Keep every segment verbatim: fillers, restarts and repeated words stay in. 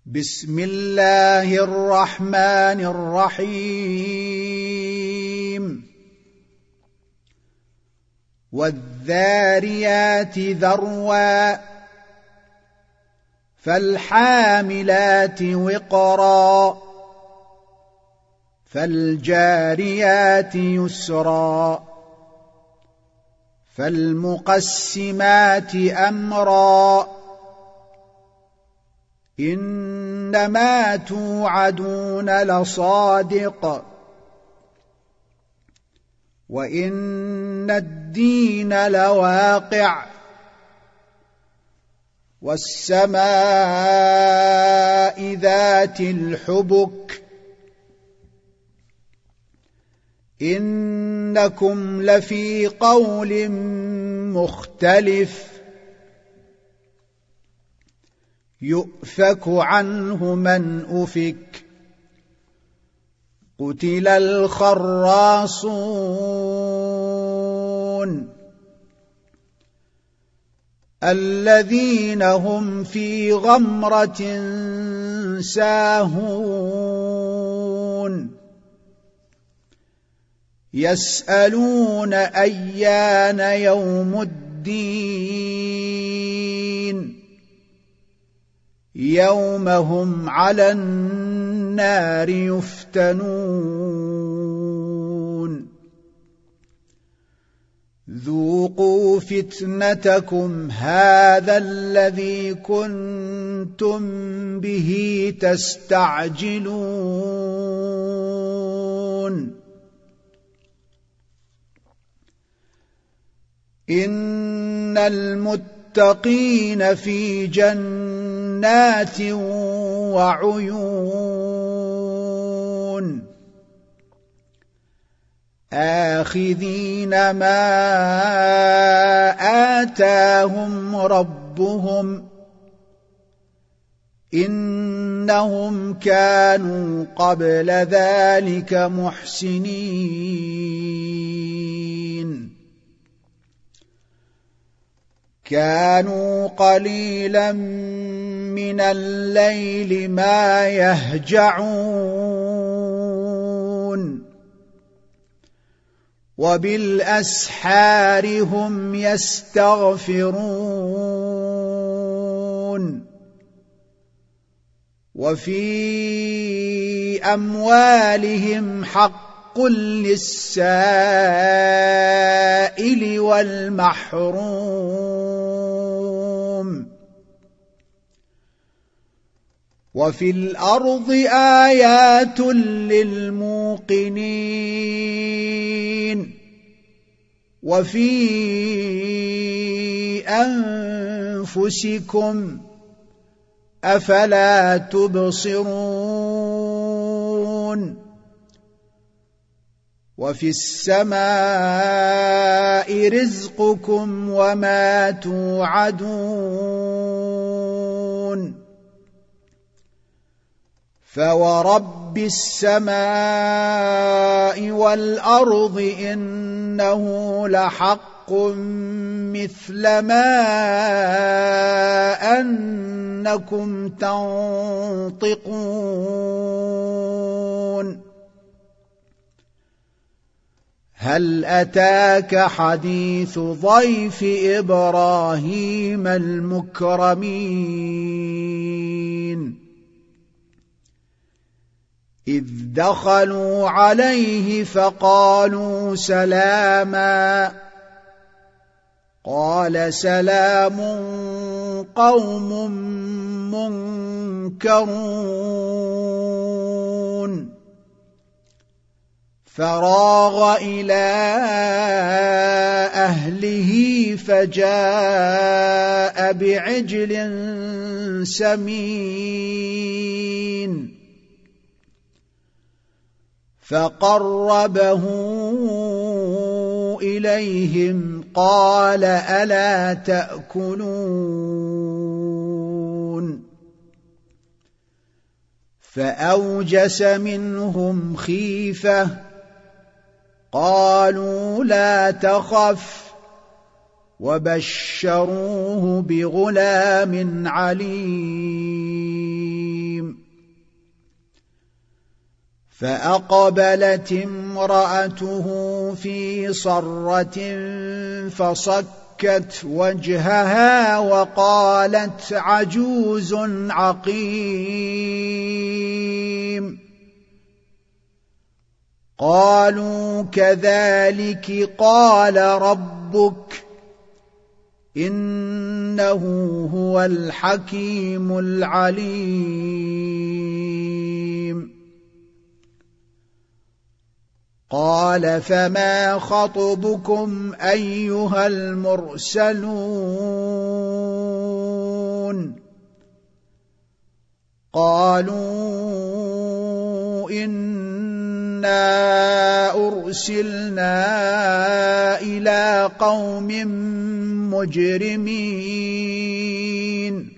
بسم الله الرحمن الرحيم والذاريات ذروا فالحاملات وقرا فالجاريات يسرا فالمقسمات أمرا إنما توعدون لصادق وإن الدين لواقع والسماء ذات الحبك إنكم لفي قول مختلف يؤفك عنه من أفك قتل الخراصون الذين هم في غمرة ساهون يسألون أيان يوم الدين يوم هم على النار يفتنون ذوقوا فتنتكم هذا الذي كنتم به تستعجلون إن المتقين في جنات وعيون آخذين ما آتاهم ربهم إنهم كانوا قبل ذلك محسنين كانوا قليلا من الليل ما يهجعون وبالأسحار هم يستغفرون وفي أموالهم حق للسائل والمحروم وفي الأرض آيات للموقنين وفي أنفسكم أفلا تبصرون وفي السماء رزقكم وما توعدون فورب السماء والأرض إنه لحق مثل ما أنكم تنطقون هل أتاك حديث ضيف إبراهيم المكرمين إذ دخلوا عليه فقالوا سلاما قال سلام قوم منكرون فراغ إلى أهله فجاء بعجل سمين فقربه إليهم قال ألا تأكلون فأوجس منهم خيفة قالوا لا تخف وبشروه بغلام عليم فأقبلت امرأته في صرة فصكت وجهها وقالت عجوز عقيم. قالوا كذلك قال ربك إنه هو الحكيم العليم. قال فما خطبكم أيها المرسلون؟ قالوا إنا أرسلنا إلى قوم مجرمين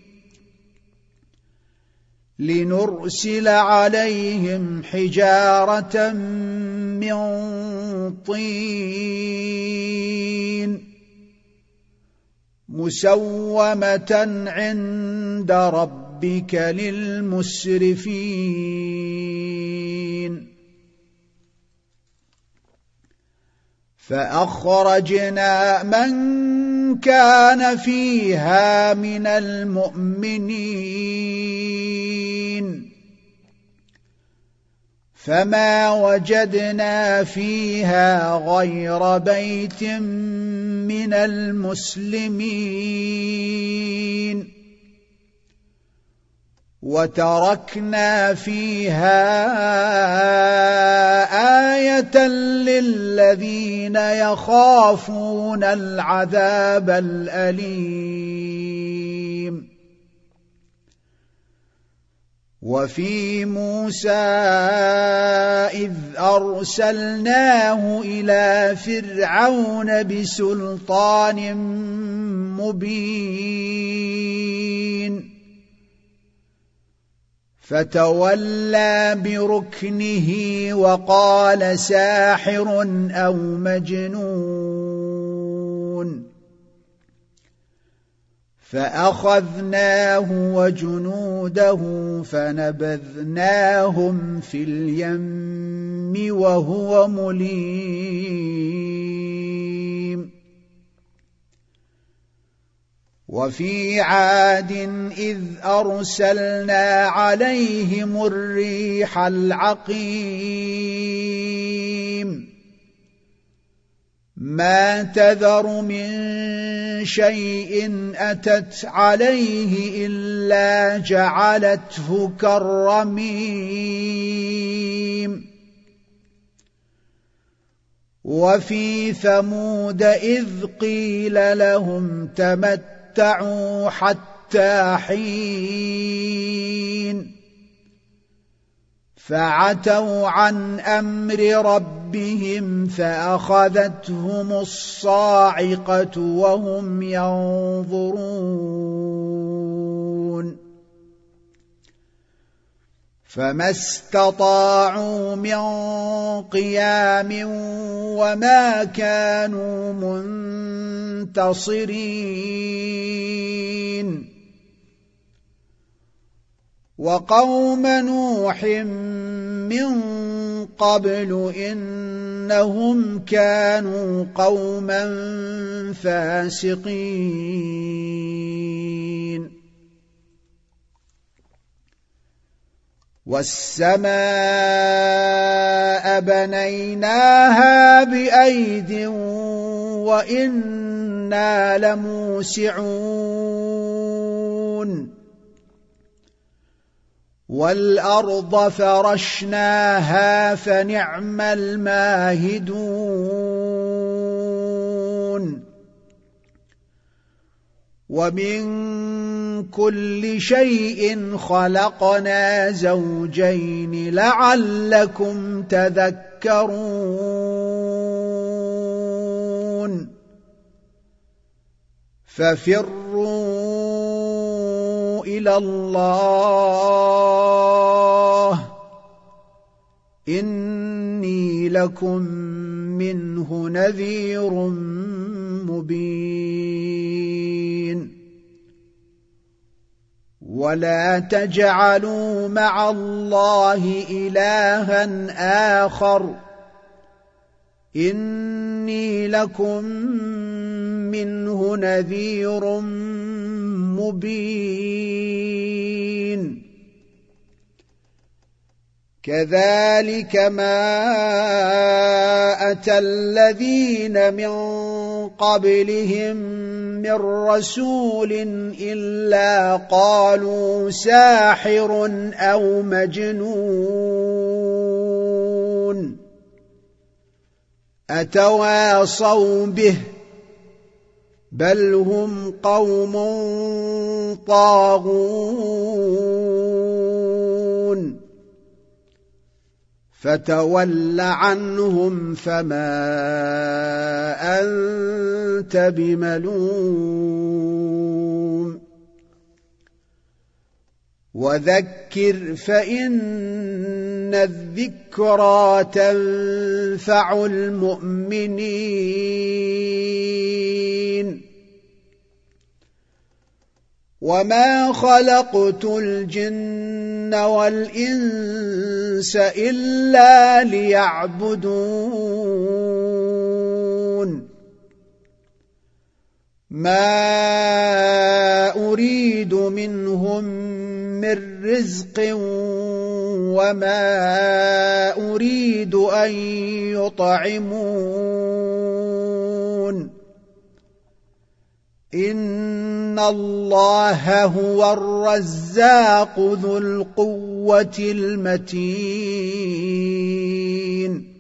لنرسل عليهم حجارة من طين مسومة عند ربك للمسرفين. فأخرجنا من كان فيها من المؤمنين فما وجدنا فيها غير بيت من المسلمين وتركنا فيها آية للذين يخافون العذاب الأليم. وفي موسى إذ أرسلناه إلى فرعون بسلطان مبين فتولى بركنه وقال ساحر أو مجنون. فأخذناه وجنوده فنبذناهم في اليم وهو مليم. وفي عاد إذ أرسلنا عليهم الريح العقيم ما تذر من شيء أتت عليه إلا جعلته كالرميم. وفي ثمود إذ قيل لهم تمتعوا حتى حين فعتوا عن أمر ربهم فأخذتهم الصاعقة وهم ينظرون فما استطاعوا من قيام وما كانوا منتصرين. وقوم نوح من قبل إنهم كانوا قوما فاسقين. والسماء بنيناها بأيد وإنا لموسعون. والأرض فرشناها فنعم الماهدون. ومن كل شيء خلقنا زوجين لعلكم تذكرون. ففروا إلى الله إني لكم منه نذير مبين. ولا تجعلوا مع الله إلها آخر إني لكم منه نذير مبين كذلك ما أتى الذين من قبلهم من رسول إلا قالوا ساحر أو مجنون أتواصوا به بل هم قوم طاغون فتول عنهم فما أنت بملوم وذكر فإن الذكرى تنفع المؤمنين وما خلقت الجن والإنس إلا ليعبدون ما أريد منهم من رزق وما أريد أن يطعمون إن الله هو الرزاق ذو القوة المتين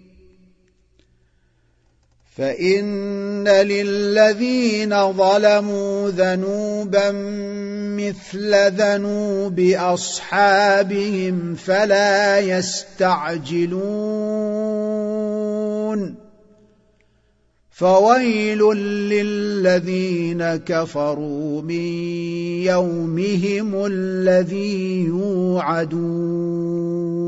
فإن للذين ظلموا ذنوبا مثل ذنوب أصحابهم فلا يستعجلون فويل للذين كفروا من يومهم الذي يوعدون